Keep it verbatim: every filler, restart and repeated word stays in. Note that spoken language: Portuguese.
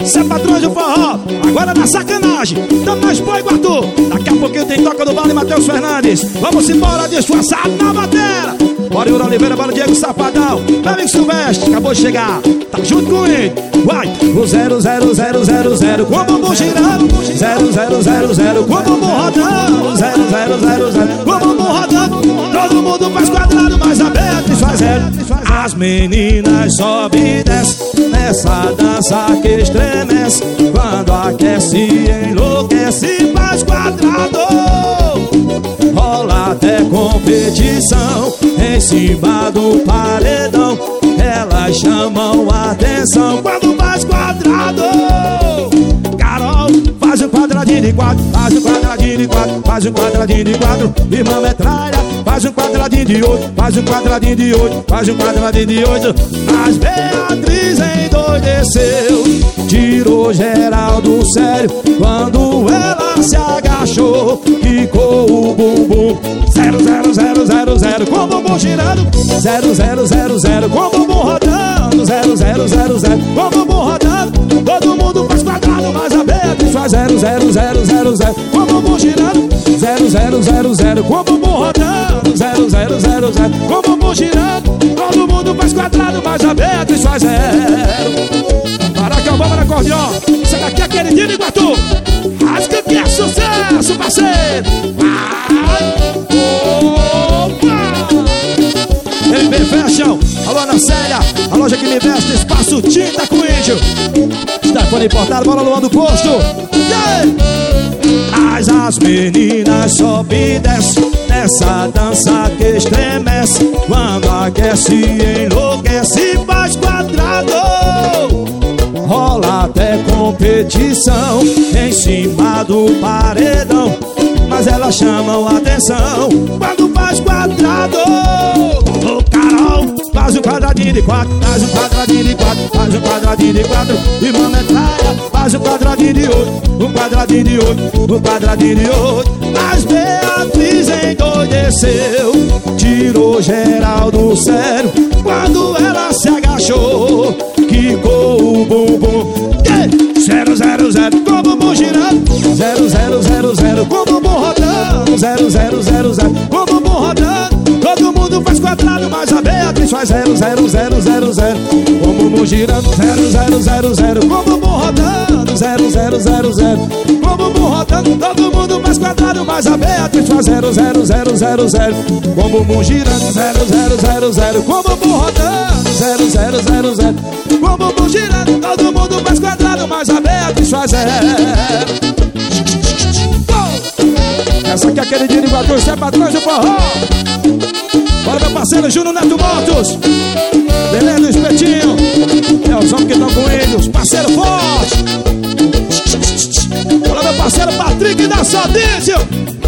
Cê é patrão do forró, agora na sacanagem. Tamo na Expo Iguatu. Daqui a pouquinho tem toca do Vale Matheus Fernandes. Vamos embora disfarçado na bateria. Bora Yuri Oliveira, bora Diego Safadão. Meu amigo Silvestre, acabou de chegar. Tá junto com ele. Vai, o zero zero zero zero zero com o bumbum girando. Zero zero zero zero com o bumbum rodando. Zero zero zero zero com o bumbum rodando. Todo mundo faz quadrado, mas a Beatriz faz zero. As meninas sobem e descem nessa dança que estremece. Quando aquece, enlouquece, faz quadrado. Rola até competição em cima do paredão. Elas chamam a atenção quando faz quadrado. Carol, faz um quadradinho de quatro, faz um quadradinho de quatro, faz um quadradinho de quatro. Irmã Metralha, faz um quadradinho de oito, faz um quadradinho de oito, faz um quadradinho de oito. Mas Beatriz endoideceu, tirou geral do sério quando ela se agachou, ficou o bumbum. Zero, zero, zero, zero, zero, com o bumbum girando. Zero, zero, zero, zero, com o bumbum rodando. Zero, zero, zero, zero, com o bumbum rodando. Todo mundo faz quadrado, mas a Beatriz faz zero, zero, zero, zero, zero, com o bumbum girando. Zero, zero, zero, zero, com o bumbum rodando. Zero, zero, zero, zero, com o bumbum girando. Todo mundo faz quadrado, mas a Beatriz faz zero. Caraca, vamos na acordeão. Isso daqui é aquele dia de Iguatu. Rasga que é sucesso, parceiro. Vai. M B Fashion, alô Ana Célia, a loja que me veste, espaço tinta com índio. Stefano importado, bola Luan do posto. Yeah! Mas as meninas sobem e descem nessa dança que estremece. Quando aquece, enlouquece, faz quadrado. Rola até competição em cima do paredão. Mas elas chamam a atenção quando faz quadrado. Ô Carol, faz um quadradinho de quatro, faz um quadradinho de quatro, faz um quadradinho de quatro. Irmã Metralha, faz um quadradinho de oito, um quadradinho de oito, um quadradinho de oito. Mas Beatriz endoideceu, tirou geral do sério quando ela se agachou, quicou o bumbum. Zero, zero, zero, com o bumbum girando. Zero, zero, zero, zero, com o bumbum rodando. Zero, zero, zero, zero, com o bumbum rodando. Todo mundo faz quadrado, mas a Beatriz faz zero, zero, zero, zero, zero, com o bumbum girando. Zero, zero, zero, zero, com o bumbum rodando. Zero, zero, zero, zero, com o bumbum rodando. Todo mundo faz quadrado, mas a Beatriz faz zero, zero, zero, zero, zero, com o bumbum girando. Zero, zero, zero, zero, com o bumbum rodando. Zero, zero, zero, zero, com o bumbum girando. Todo mundo faz quadrado, mas a Beatriz faz zero. Essa aqui é aquele dia de Iguatu, isso é patrões do forró. Bora meu parceiro Júnior Neto Motos, Belém do Espetinho, é os homens que estão com eles, parceiro forte. Bora meu parceiro Patrick da Sodício.